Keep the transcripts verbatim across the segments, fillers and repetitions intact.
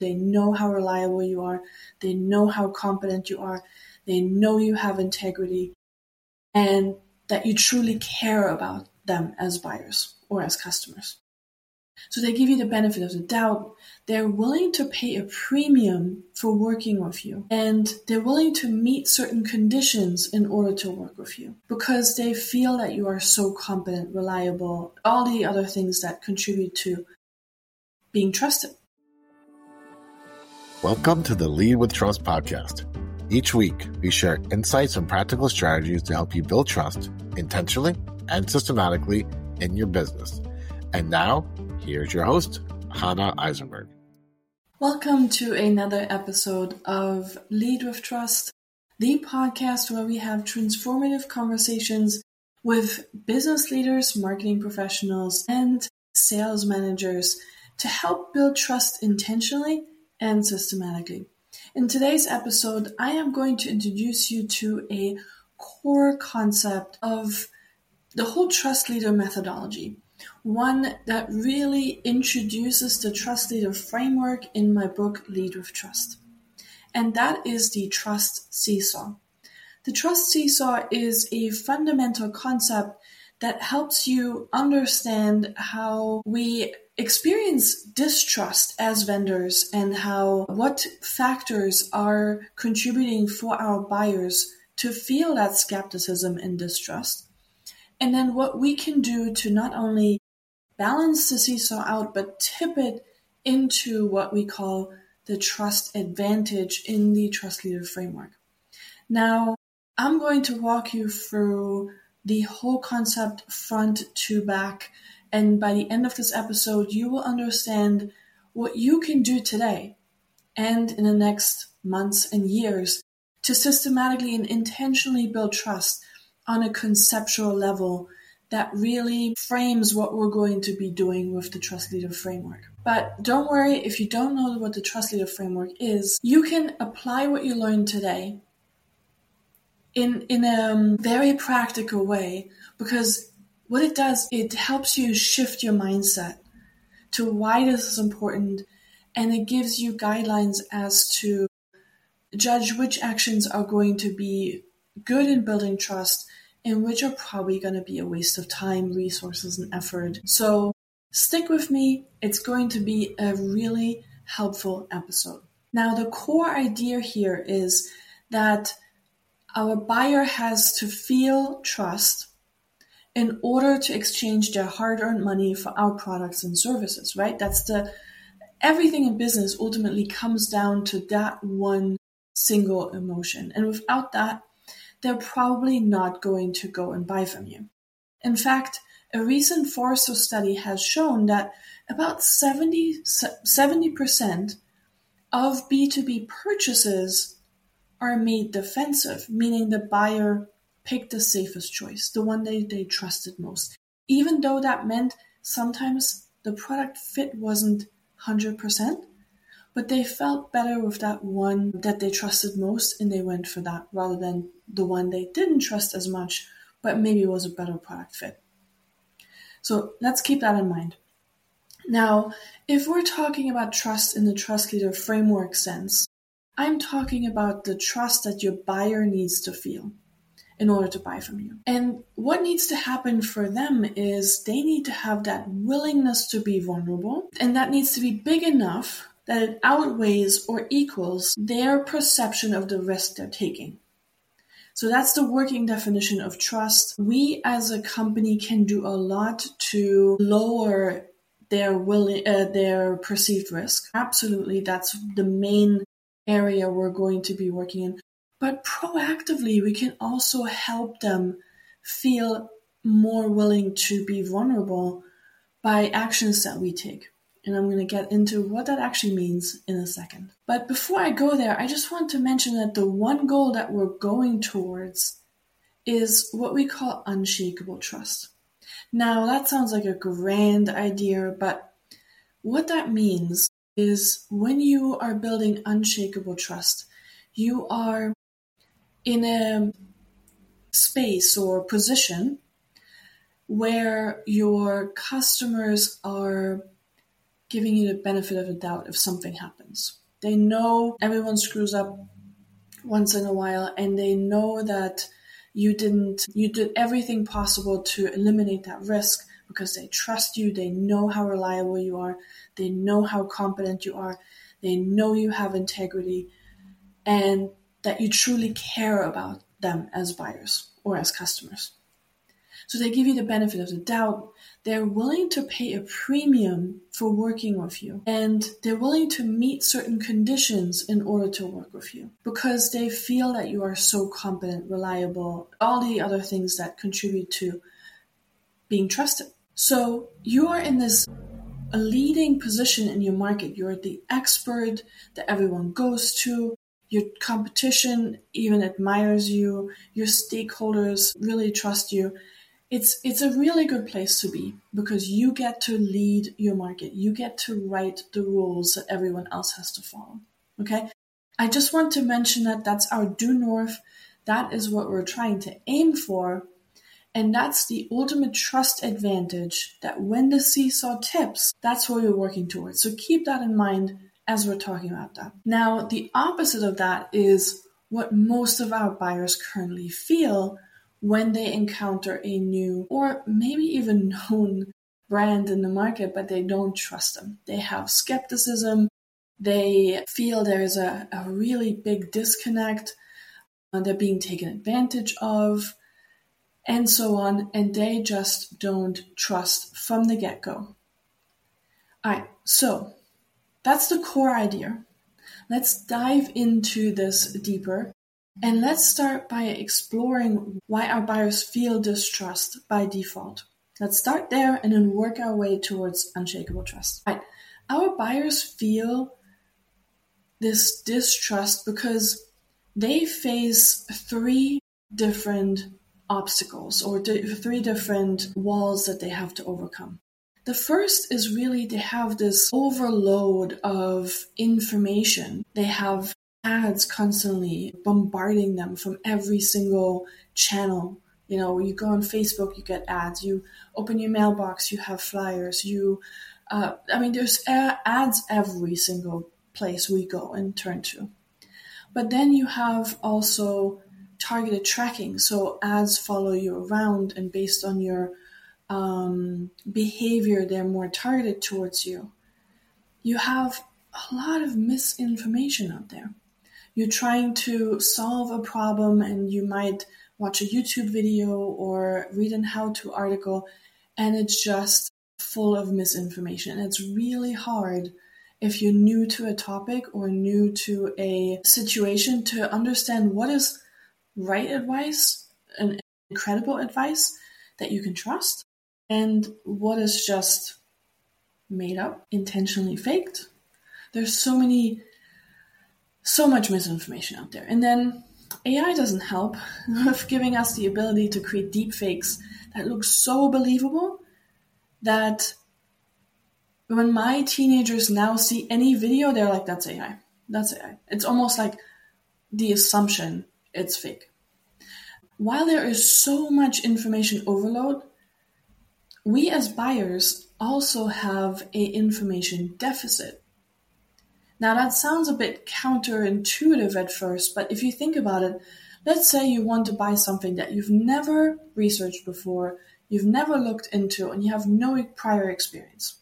They know how reliable you are. They know how competent you are. They know you have integrity and that you truly care about them as buyers or as customers. So they give you the benefit of the doubt. They're willing to pay a premium for working with you. And they're willing to meet certain conditions in order to work with you because they feel that you are so competent, reliable, all the other things that contribute to being trusted. Welcome to the Lead with Trust podcast. Each week, we share insights and practical strategies to help you build trust intentionally and systematically in your business. And now, here's your host, Hannah Eisenberg. Welcome to another episode of Lead with Trust, the podcast where we have transformative conversations with business leaders, marketing professionals, and sales managers to help build trust intentionally and systematically. In today's episode, I am going to introduce you to a core concept of the whole trust leader methodology, one that really introduces the trust leader framework in my book, Lead with Trust. And that is the trust seesaw. The trust seesaw is a fundamental concept that helps you understand how we experience distrust as vendors and how what factors are contributing for our buyers to feel that skepticism and distrust. And then what we can do to not only balance the seesaw out, but tip it into what we call the trust advantage in the trust leader framework. Now, I'm going to walk you through the whole concept front to back. And by the end of this episode, you will understand what you can do today and in the next months and years to systematically and intentionally build trust on a conceptual level that really frames what we're going to be doing with the Trust Leader Framework. But don't worry, if you don't know what the Trust Leader Framework is, you can apply what you learned today in, in a very practical way, because what it does, it helps you shift your mindset to why this is important, and it gives you guidelines as to judge which actions are going to be good in building trust and which are probably going to be a waste of time, resources, and effort. So stick with me. It's going to be a really helpful episode. Now, the core idea here is that our buyer has to feel trust in order to exchange their hard-earned money for our products and services, right? That's the, everything in business ultimately comes down to that one single emotion. And without that, they're probably not going to go and buy from you. In fact, a recent Forrester study has shown that about seventy, seventy percent of B two B purchases are made defensive, meaning the buyer picked the safest choice, the one they, they trusted most. Even though that meant sometimes the product fit wasn't one hundred percent, but they felt better with that one that they trusted most, and they went for that rather than the one they didn't trust as much, but maybe was a better product fit. So let's keep that in mind. Now, if we're talking about trust in the trust leader framework sense, I'm talking about the trust that your buyer needs to feel in order to buy from you. And what needs to happen for them is they need to have that willingness to be vulnerable, and that needs to be big enough that it outweighs or equals their perception of the risk they're taking. So that's the working definition of trust. We as a company can do a lot to lower their willing, uh, their perceived risk. Absolutely, that's the main area we're going to be working in. But proactively, we can also help them feel more willing to be vulnerable by actions that we take. And I'm going to get into what that actually means in a second. But before I go there, I just want to mention that the one goal that we're going towards is what we call unshakable trust. Now, that sounds like a grand idea, but what that means is when you are building unshakable trust, you are in a space or position where your customers are giving you the benefit of the doubt if something happens. They know everyone screws up once in a while, and they know that you didn't, you did everything possible to eliminate that risk because they trust you. They know how reliable you are. They know how competent you are. They know you have integrity, and that you truly care about them as buyers or as customers. So they give you the benefit of the doubt. They're willing to pay a premium for working with you, and they're willing to meet certain conditions in order to work with you because they feel that you are so competent, reliable, all the other things that contribute to being trusted. So you are in this a leading position in your market. You're the expert that everyone goes to. Your competition even admires you. Your stakeholders really trust you. It's it's a really good place to be because you get to lead your market. You get to write the rules that everyone else has to follow. Okay? I just want to mention that that's our due north. That is what we're trying to aim for. And that's the ultimate trust advantage that when the seesaw tips, that's what we're working towards. So keep that in mind as we're talking about that. Now, the opposite of that is what most of our buyers currently feel when they encounter a new or maybe even known brand in the market, but they don't trust them. They have skepticism. They feel there's a, a really big disconnect. Uh, they're being taken advantage of, and so on, and they just don't trust from the get-go. All right, so that's the core idea. Let's dive into this deeper, and let's start by exploring why our buyers feel distrust by default. Let's start there and then work our way towards unshakable trust. All right, our buyers feel this distrust because they face three different obstacles or three different walls that they have to overcome. The first is really they have this overload of information. They have ads constantly bombarding them from every single channel. You know, you go on Facebook, you get ads. You open your mailbox, you have flyers. You, uh, I mean, there's ads every single place we go and turn to. But then you have also targeted tracking. So ads follow you around, and based on your um, behavior, they're more targeted towards you. You have a lot of misinformation out there. You're trying to solve a problem, and you might watch a YouTube video or read an how-to article, and it's just full of misinformation. And it's really hard if you're new to a topic or new to a situation to understand what is right advice and credible advice that you can trust, and what is just made up, intentionally faked. There's so many, so much misinformation out there. And then A I doesn't help with giving us the ability to create deep fakes that look so believable that when my teenagers now see any video, they're like, that's A I. That's A I. It's almost like the assumption it's fake. While there is so much information overload, we as buyers also have an information deficit. Now that sounds a bit counterintuitive at first, but if you think about it, let's say you want to buy something that you've never researched before, you've never looked into, and you have no prior experience.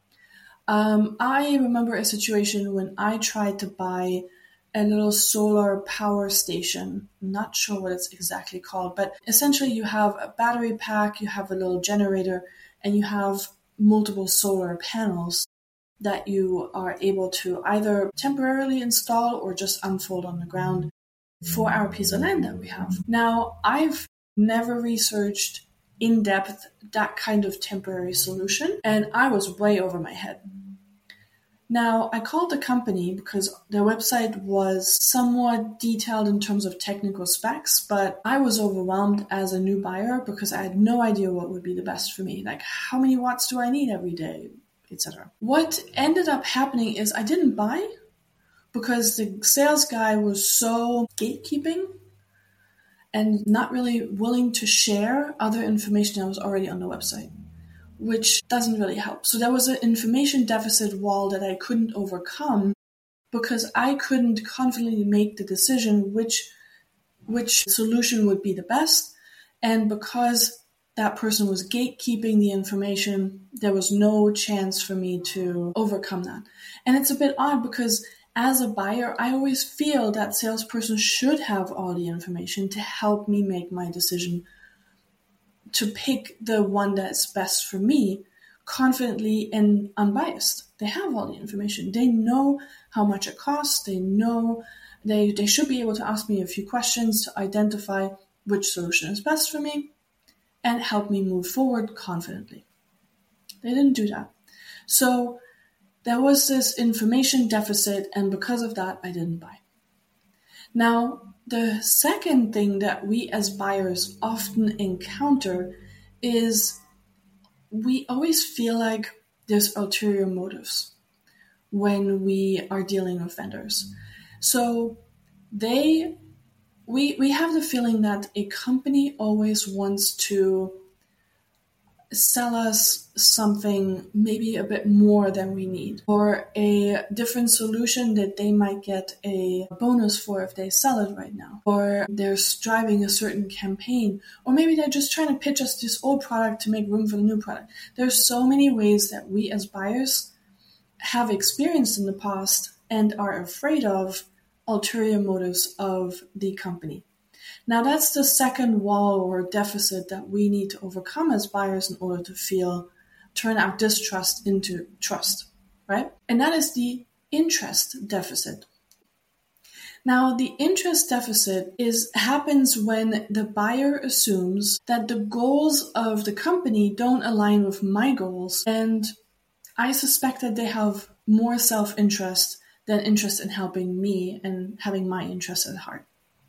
Um, I remember a situation when I tried to buy a little solar power station. I'm not sure what it's exactly called, but essentially you have a battery pack, you have a little generator, and you have multiple solar panels that you are able to either temporarily install or just unfold on the ground for our piece of land that we have. Now, I've never researched in depth that kind of temporary solution, and I was way over my head. Now, I called the company because their website was somewhat detailed in terms of technical specs, but I was overwhelmed as a new buyer because I had no idea what would be the best for me. Like, how many watts do I need every day, et cetera. What ended up happening is I didn't buy because the sales guy was so gatekeeping and not really willing to share other information that was already on the website. which doesn't really help. So there was an information deficit wall that I couldn't overcome because I couldn't confidently make the decision which which solution would be the best. And because that person was gatekeeping the information, there was no chance for me to overcome that. And it's a bit odd because as a buyer, I always feel that salesperson should have all the information to help me make my decision to pick the one that's best for me confidently and unbiased. They have all the information. They know how much it costs. They know they, they should be able to ask me a few questions to identify which solution is best for me and help me move forward confidently. They didn't do that. So there was this information deficit, and because of that, I didn't buy. Now, the second thing that we as buyers often encounter is we always feel like there's ulterior motives when we are dealing with vendors. So they, we, we have the feeling that a company always wants to sell us something maybe a bit more than we need, or a different solution that they might get a bonus for if they sell it right now, or they're driving a certain campaign, or maybe they're just trying to pitch us this old product to make room for the new product. There's so many ways that we as buyers have experienced in the past and are afraid of ulterior motives of the company. Now that's the second wall or deficit that we need to overcome as buyers in order to feel, turn our distrust into trust, right? And that is the interest deficit. Now the interest deficit is happens when the buyer assumes that the goals of the company don't align with my goals, and I suspect that they have more self-interest than interest in helping me and having my interests at heart.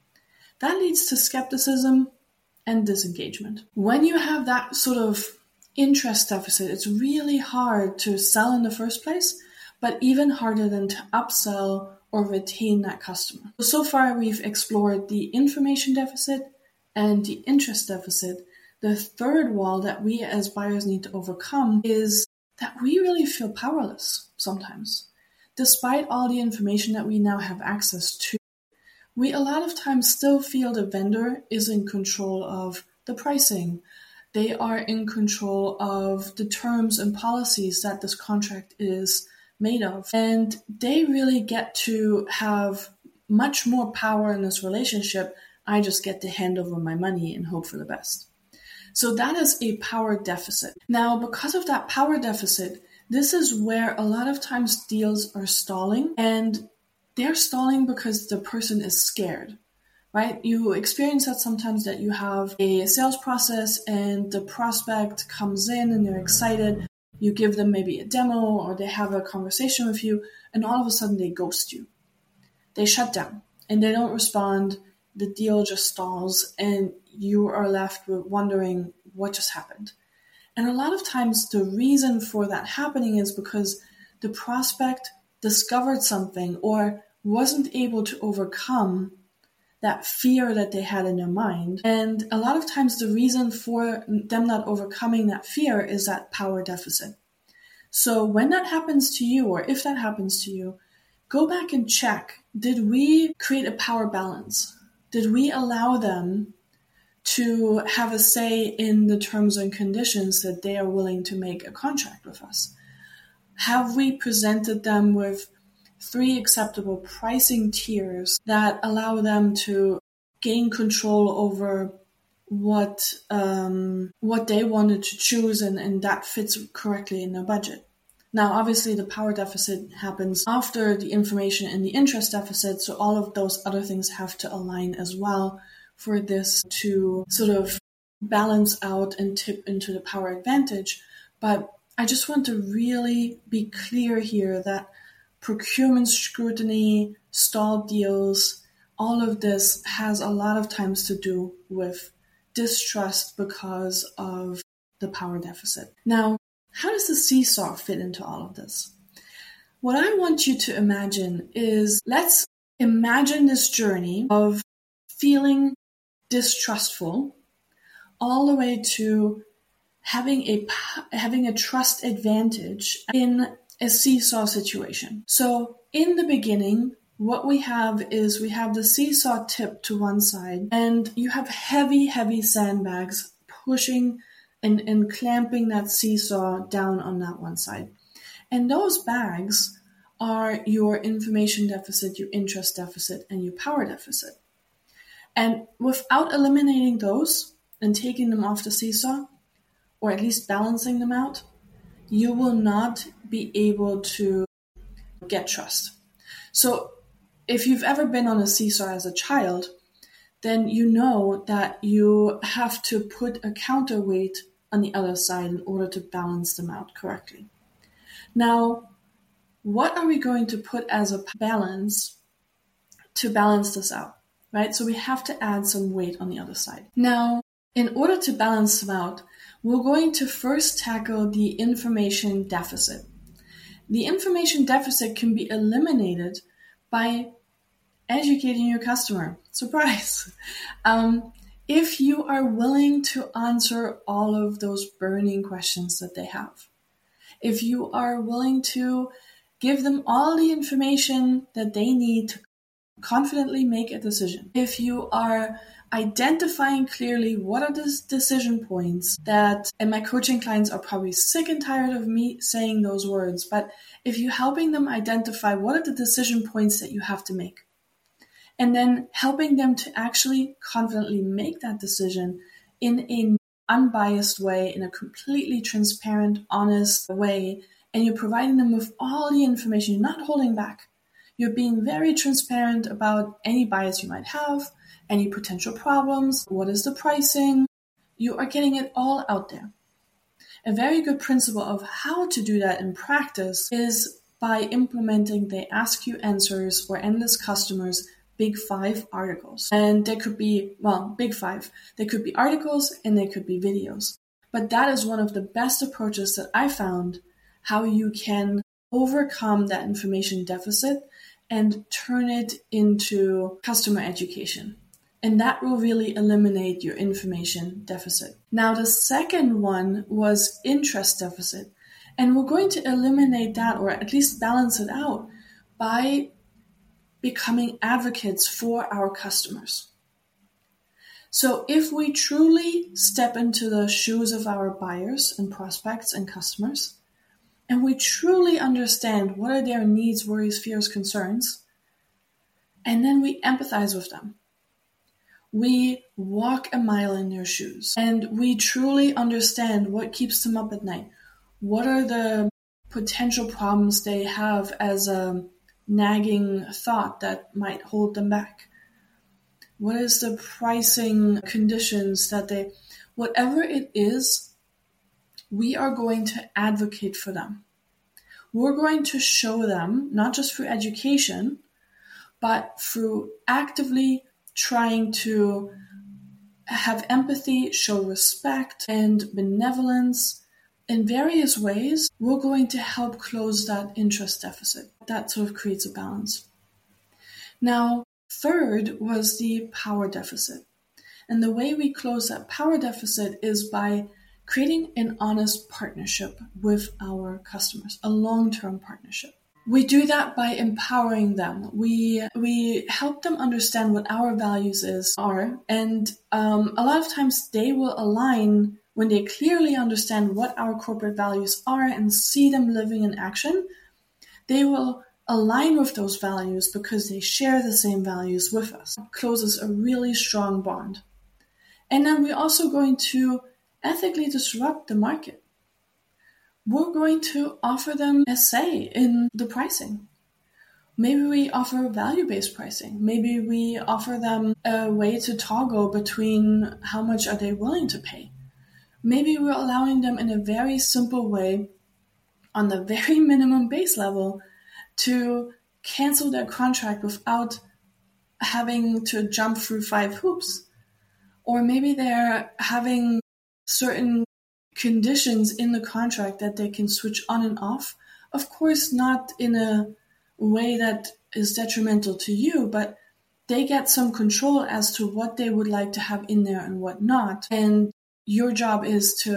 That leads to skepticism and disengagement. When you have that sort of interest deficit, it's really hard to sell in the first place, but even harder than to upsell or retain that customer. So far, we've explored the information deficit and the interest deficit. The third wall that we as buyers need to overcome is that we really feel powerless sometimes. Despite all the information that we now have access to, we a lot of times still feel the vendor is in control of the pricing. They are in control of the terms and policies that this contract is made of. And they really get to have much more power in this relationship. I just get to hand over my money and hope for the best. So that is a power deficit. Now, because of that power deficit, this is where a lot of times deals are stalling, and they're stalling because the person is scared, right? You experience that sometimes, that you have a sales process and the prospect comes in and they're excited. You give them maybe a demo or they have a conversation with you, and all of a sudden they ghost you. They shut down and they don't respond. The deal just stalls and you are left with wondering what just happened. And a lot of times the reason for that happening is because the prospect discovered something or wasn't able to overcome that fear that they had in their mind. And a lot of times the reason for them not overcoming that fear is that power deficit. So when that happens to you, or if that happens to you, go back and check, did we create a power balance? Did we allow them to have a say in the terms and conditions that they are willing to make a contract with us? Have we presented them with three acceptable pricing tiers that allow them to gain control over what um, what they wanted to choose, and, and that fits correctly in their budget? Now, obviously, the power deficit happens after the information and the interest deficit, so all of those other things have to align as well for this to sort of balance out and tip into the power advantage. But I just want to really be clear here that procurement scrutiny, stalled deals, all of this has a lot of times to do with distrust because of the power deficit. Now, how does the seesaw fit into all of this? What I want you to imagine is, let's imagine this journey of feeling distrustful all the way to having a having a trust advantage in a seesaw situation. So in the beginning, what we have is we have the seesaw tip to one side, and you have heavy, heavy sandbags pushing and, and clamping that seesaw down on that one side. And those bags are your information deficit, your interest deficit, and your power deficit. And without eliminating those and taking them off the seesaw, or at least balancing them out, you will not be able to get trust. So if you've ever been on a seesaw as a child, then you know that you have to put a counterweight on the other side in order to balance them out correctly. Now, what are we going to put as a balance to balance this out, right? So we have to add some weight on the other side. Now, in order to balance them out, we're going to first tackle the information deficit. The information deficit can be eliminated by educating your customer. Surprise! Um, if you are willing to answer all of those burning questions that they have, if you are willing to give them all the information that they need to confidently make a decision, if you are identifying clearly what are the decision points that, and my coaching clients are probably sick and tired of me saying those words, but if you're helping them identify what are the decision points that you have to make, and then helping them to actually confidently make that decision in an unbiased way, in a completely transparent, honest way, and you're providing them with all the information, you're not holding back. You're being very transparent about any bias you might have, any potential problems, what is the pricing. You are getting it all out there. A very good principle of how to do that in practice is by implementing the Ask You Answers or Endless Customers Big Five articles. And there could be, well, Big Five. There could be articles and there could be videos. But that is one of the best approaches that I found how you can overcome that information deficit and turn it into customer education. And that will really eliminate your information deficit. Now, the second one was interest deficit. And we're going to eliminate that, or at least balance it out, by becoming advocates for our customers. So if we truly step into the shoes of our buyers and prospects and customers, and we truly understand what are their needs, worries, fears, concerns, and then we empathize with them. We walk a mile in their shoes, and we truly understand what keeps them up at night. What are the potential problems they have as a nagging thought that might hold them back? What is the pricing conditions that they, whatever it is, we are going to advocate for them. We're going to show them, not just through education, but through actively trying to have empathy, show respect and benevolence in various ways. We're going to help close that interest deficit. That sort of creates a balance. Now, third was the power deficit. And the way we close that power deficit is by creating an honest partnership with our customers, a long-term partnership. We do that by empowering them. We we help them understand what our values is are, and um, a lot of times they will align when they clearly understand what our corporate values are and see them living in action. They will align with those values because they share the same values with us. It closes a really strong bond. And then we're also going to ethically disrupt the market. We're going to offer them a say in the pricing. Maybe we offer value-based pricing. Maybe we offer them a way to toggle between how much are they willing to pay. Maybe we're allowing them in a very simple way, on the very minimum base level, to cancel their contract without having to jump through five hoops. Or maybe they're having certain conditions in the contract that they can switch on and off. Of course, not in a way that is detrimental to you, but they get some control as to what they would like to have in there and what not. And your job is to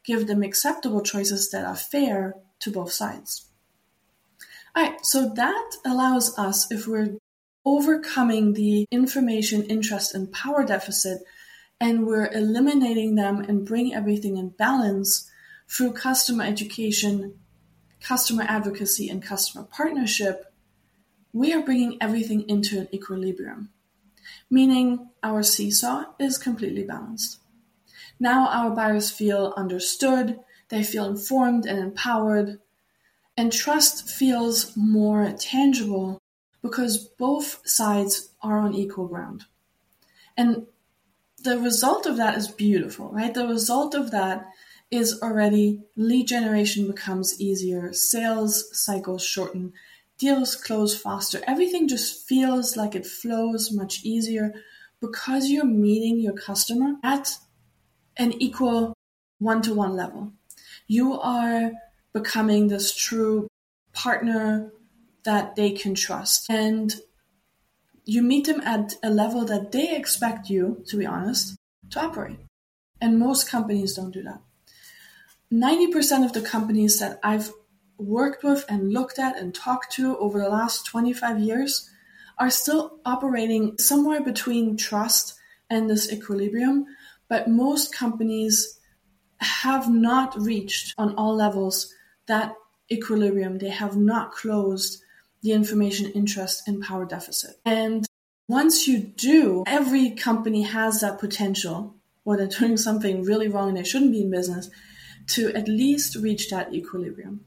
give them acceptable choices that are fair to both sides. All right, so that allows us, if we're overcoming the information, interest, and power deficit, and we're eliminating them and bring everything in balance through customer education, customer advocacy, and customer partnership, we are bringing everything into an equilibrium, meaning our seesaw is completely balanced. Now our buyers feel understood, they feel informed and empowered, and trust feels more tangible because both sides are on equal ground. And the result of that is beautiful, right? The result of that is already lead generation becomes easier, sales cycles shorten, deals close faster. Everything just feels like it flows much easier because you're meeting your customer at an equal one-to-one level. You are becoming this true partner that they can trust. And you meet them at a level that they expect you, to be honest, to operate. And most companies don't do that. ninety percent of the companies that I've worked with and looked at and talked to over the last twenty-five years are still operating somewhere between trust and this equilibrium. But most companies have not reached on all levels that equilibrium. They have not closed the information, interest, and power deficit. And once you do, every company has that potential, or they're doing something really wrong and they shouldn't be in business, to at least reach that equilibrium.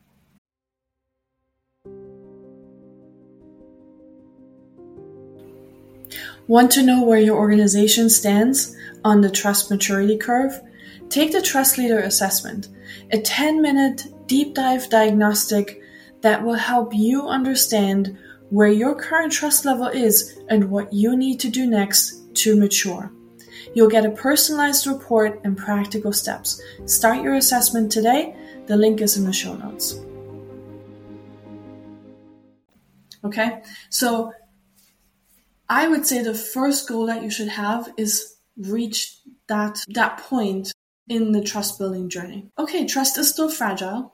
Want to know where your organization stands on the trust maturity curve? Take the Trust Leader Assessment, a ten-minute deep dive diagnostic that will help you understand where your current trust level is and what you need to do next to mature. You'll get a personalized report and practical steps. Start your assessment today. The link is in the show notes. Okay, so I would say the first goal that you should have is reach that, that point in the trust building journey. Okay, trust is still fragile,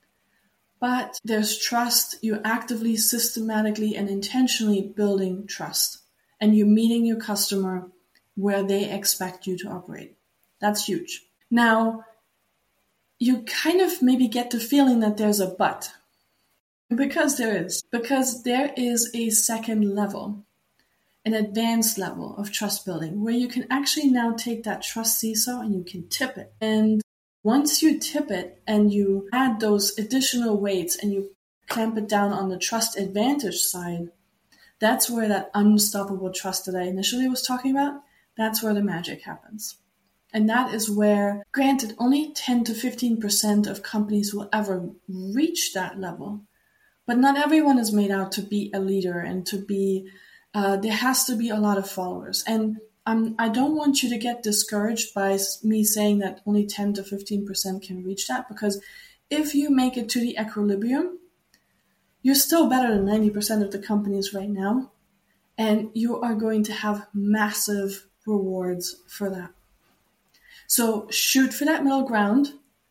but there's trust. You're actively, systematically, and intentionally building trust. And you're meeting your customer where they expect you to operate. That's huge. Now, you kind of maybe get the feeling that there's a but. Because there is. Because there is a second level, an advanced level of trust building where you can actually now take that trust seesaw and you can tip it. And once you tip it and you add those additional weights and you clamp it down on the trust advantage side, that's where that unstoppable trust that I initially was talking about, that's where the magic happens. And that is where, granted, only ten to fifteen percent of companies will ever reach that level. But not everyone is made out to be a leader and to be, uh, there has to be a lot of followers. And I'm, I don't want you to get discouraged by me saying that only ten to fifteen percent can reach that, because if you make it to the equilibrium, you're still better than ninety percent of the companies right now. And you are going to have massive rewards for that. So shoot for that middle ground,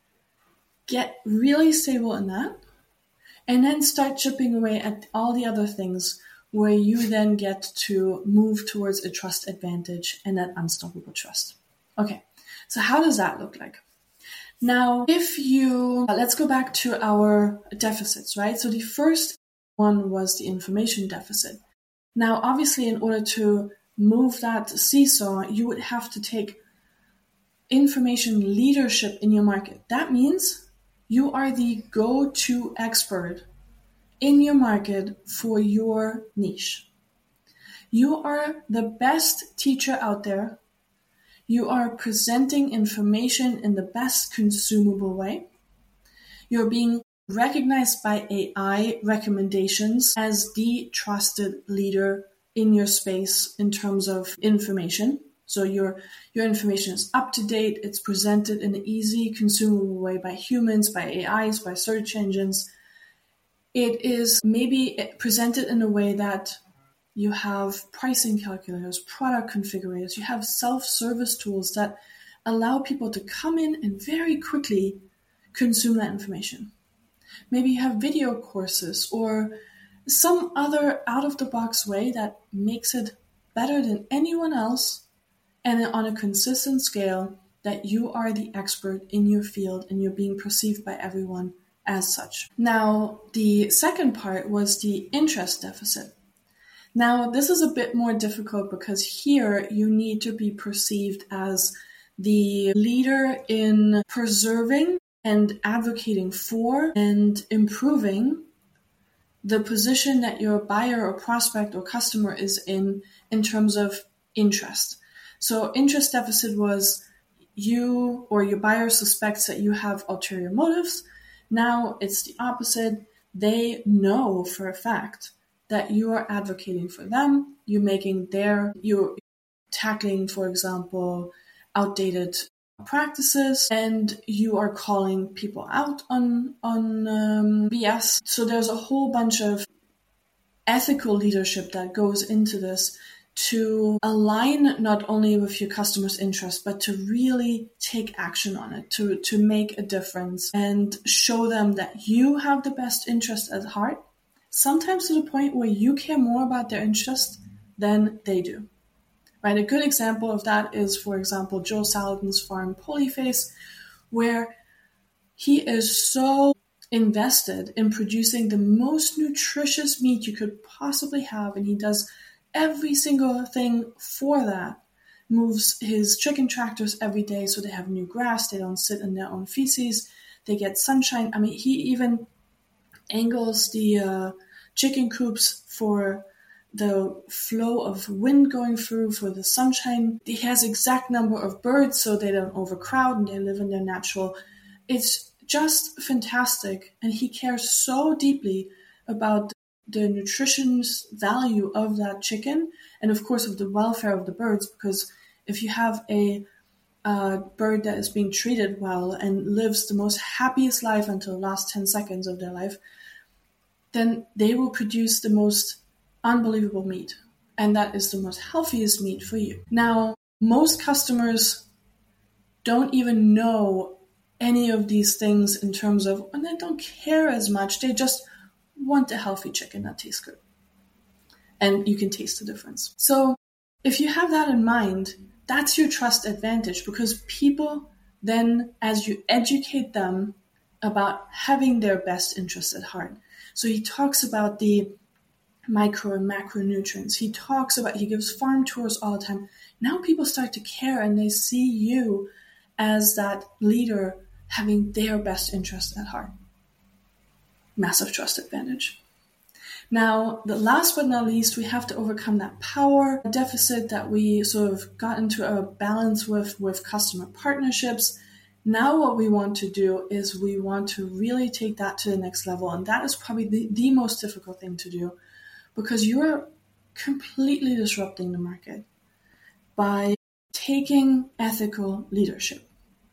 get really stable in that, and then start chipping away at all the other things where you then get to move towards a trust advantage and that unstoppable trust. Okay, so how does that look like? Now, if you, let's go back to our deficits, right? So the first one was the information deficit. Now, obviously, in order to move that seesaw, you would have to take information leadership in your market. That means you are the go-to expert in your market for your niche. You are the best teacher out there. You are presenting information in the best consumable way. You're being recognized by A I recommendations as the trusted leader in your space in terms of information. So your your information is up to date. It's presented in an easy, consumable way by humans, by A Is, by search engines. It is maybe presented in a way that you have pricing calculators, product configurators, you have self-service tools that allow people to come in and very quickly consume that information. Maybe you have video courses or some other out-of-the-box way that makes it better than anyone else and on a consistent scale that you are the expert in your field and you're being perceived by everyone as such. Now, the second part was the interest deficit. Now, this is a bit more difficult because here you need to be perceived as the leader in preserving and advocating for and improving the position that your buyer or prospect or customer is in in terms of interest. So interest deficit was you or your buyer suspects that you have ulterior motives. Now it's the opposite. They know for a fact that you are advocating for them. You're making their, you're tackling, for example, outdated practices, and you are calling people out on on um, B S. So there's a whole bunch of ethical leadership that goes into this to align not only with your customer's interest, but to really take action on it, to, to make a difference and show them that you have the best interest at heart, sometimes to the point where you care more about their interest than they do. Right? A good example of that is, for example, Joe Salatin's farm Polyface, where he is so invested in producing the most nutritious meat you could possibly have, and he does every single thing for that. Moves his chicken tractors every day so they have new grass, they don't sit in their own feces, they get sunshine. I mean, he even angles the uh, chicken coops for the flow of wind going through, for the sunshine. He has exact number of birds so they don't overcrowd and they live in their natural. It's just fantastic, and he cares so deeply about the nutrition value of that chicken and of course of the welfare of the birds, because if you have a uh, bird that is being treated well and lives the most happiest life until the last ten seconds of their life, then they will produce the most unbelievable meat, and that is the most healthiest meat for you. Now, most customers don't even know any of these things in terms of, and they don't care as much, they just want a healthy chicken that tastes good. And you can taste the difference. So if you have that in mind, that's your trust advantage, because people then, as you educate them about having their best interests at heart. So he talks about the micro and macronutrients. He talks about, he gives farm tours all the time. Now people start to care and they see you as that leader having their best interest at heart. Massive trust advantage. Now, the last but not least, we have to overcome that power deficit that we sort of got into a balance with with customer partnerships. Now what we want to do is we want to really take that to the next level. And that is probably the, the most difficult thing to do, because you're completely disrupting the market by taking ethical leadership.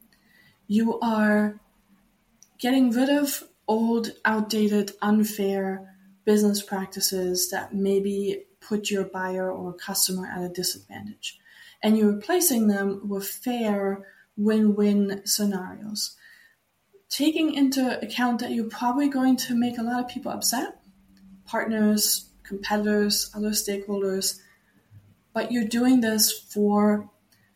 You are getting rid of old, outdated, unfair business practices that maybe put your buyer or customer at a disadvantage. And you're replacing them with fair, win-win scenarios. Taking into account that you're probably going to make a lot of people upset, partners, competitors, other stakeholders, but you're doing this for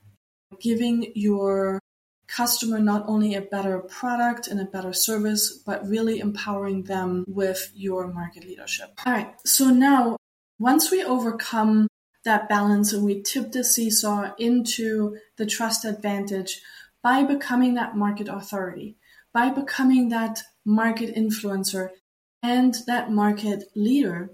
giving your customer not only a better product and a better service, but really empowering them with your market leadership. All right, so now once we overcome that balance and we tip the seesaw into the trust advantage by becoming that market authority, by becoming that market influencer and that market leader,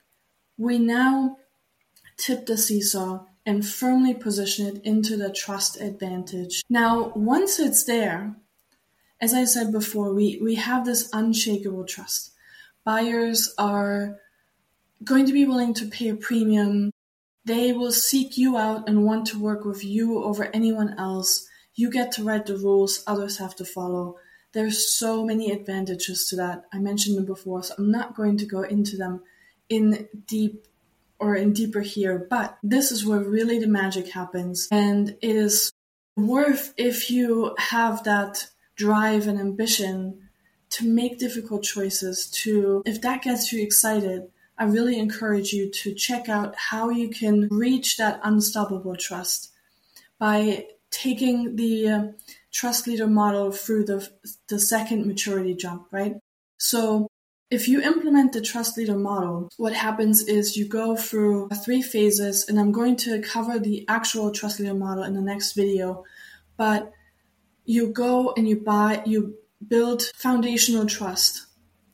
we now tip the seesaw and firmly position it into the trust advantage. Now, once it's there, as I said before, we, we have this unshakable trust. Buyers are going to be willing to pay a premium. They will seek you out and want to work with you over anyone else. You get to write the rules, others have to follow. There's so many advantages to that. I mentioned them before, so I'm not going to go into them in deep or in deeper here, but this is where really the magic happens. And it is worth if you have that drive and ambition to make difficult choices, to, if that gets you excited, I really encourage you to check out how you can reach that unstoppable trust by taking the uh, trust leader model through the, the second maturity jump, right? So if you implement the trust leader model, what happens is you go through three phases, and I'm going to cover the actual trust leader model in the next video, but you go and you buy, you build foundational trust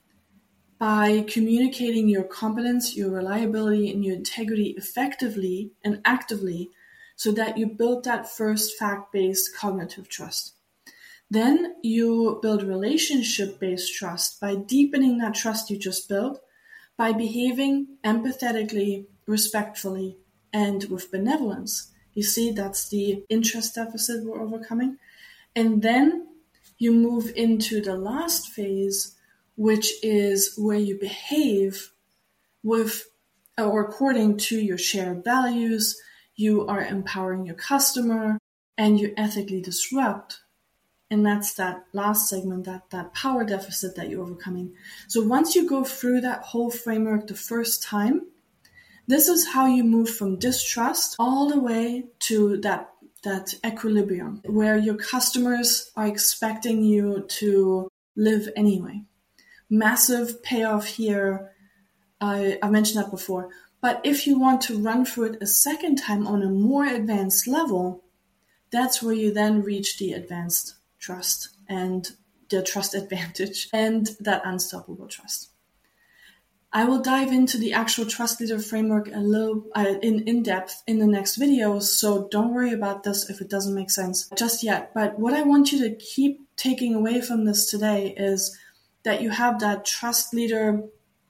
by communicating your competence, your reliability, and your integrity effectively and actively so that you build that first fact-based cognitive trust. Then you build relationship-based trust by deepening that trust you just built, by behaving empathetically, respectfully, and with benevolence. You see, that's the interest deficit we're overcoming. And then you move into the last phase, which is where you behave with or according to your shared values, you are empowering your customer, and you ethically disrupt. And that's that last segment, that, that power deficit that you're overcoming. So once you go through that whole framework the first time, this is how you move from distrust all the way to that, that equilibrium, where your customers are expecting you to live anyway. Massive payoff here. I, I mentioned that before. But if you want to run through it a second time on a more advanced level, that's where you then reach the advanced trust and the trust advantage and that unstoppable trust. I will dive into the actual trust leader framework a little uh, in, in depth in the next videos, so don't worry about this if it doesn't make sense just yet. But what I want you to keep taking away from this today is that you have that trust leader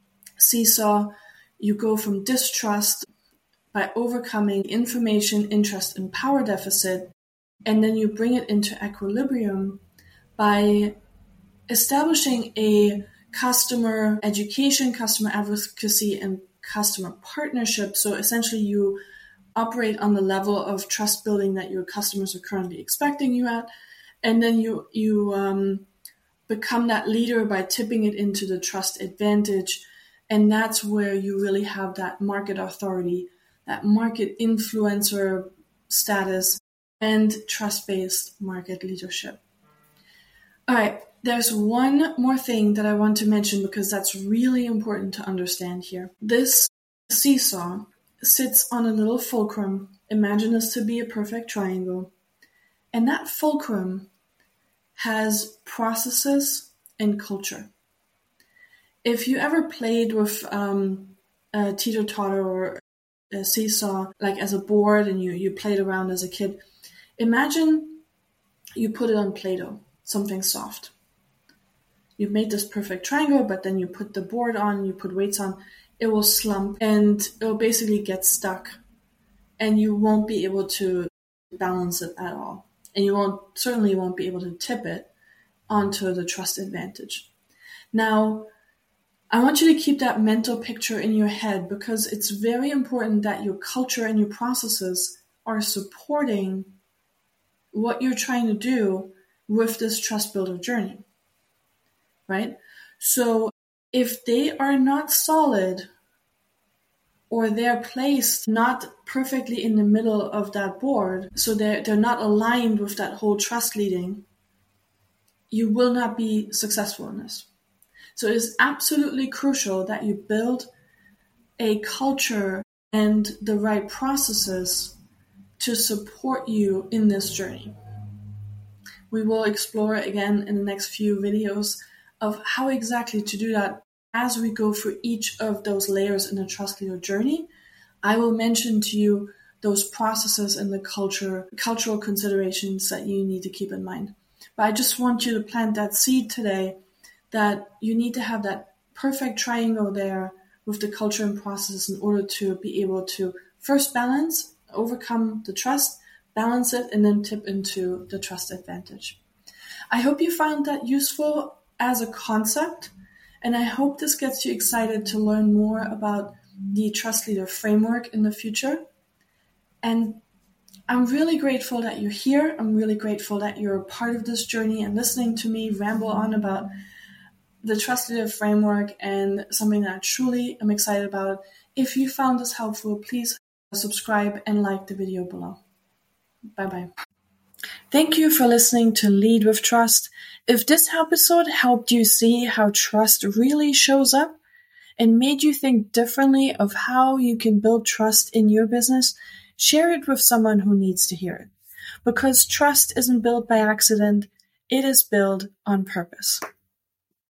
seesaw. You go from distrust by overcoming information, interest, and power deficit, and then you bring it into equilibrium by establishing a customer education, customer advocacy, and customer partnership. So essentially you operate on the level of trust building that your customers are currently expecting you at, and then you, you um, become that leader by tipping it into the trust advantage. And that's where you really have that market authority, that market influencer status, and trust-based market leadership. All right, there's one more thing that I want to mention because that's really important to understand here. This seesaw sits on a little fulcrum. Imagine this to be a perfect triangle. And that fulcrum has processes and culture. If you ever played with um, a teeter-totter or a seesaw, like as a board, and you, you played around as a kid, imagine you put it on Play-Doh, something soft. You've made this perfect triangle, but then you put the board on, you put weights on, it will slump and it will basically get stuck, and you won't be able to balance it at all. And you won't certainly won't be able to tip it onto the trust advantage. Now, I want you to keep that mental picture in your head because it's very important that your culture and your processes are supporting what you're trying to do with this trust builder journey, right? So if they are not solid or they're placed not perfectly in the middle of that board, so they're, they're not aligned with that whole trust leading, you will not be successful in this. So it is absolutely crucial that you build a culture and the right processes to support you in this journey. We will explore again in the next few videos of how exactly to do that as we go through each of those layers in the trust leader journey. I will mention to you those processes and the culture, cultural considerations that you need to keep in mind. But I just want you to plant that seed today that you need to have that perfect triangle there with the culture and processes in order to be able to first balance, overcome the trust, balance it, and then tip into the trust advantage. I hope you found that useful as a concept, and I hope this gets you excited to learn more about the trust leader framework in the future. And I'm really grateful that you're here. I'm really grateful that you're a part of this journey and listening to me ramble on about the Trust Leader framework and something that I truly am excited about. If you found this helpful, please subscribe and like the video below. Bye-bye. Thank you for listening to Lead with Trust. If this episode helped you see how trust really shows up and made you think differently of how you can build trust in your business, share it with someone who needs to hear it. Because trust isn't built by accident, it is built on purpose.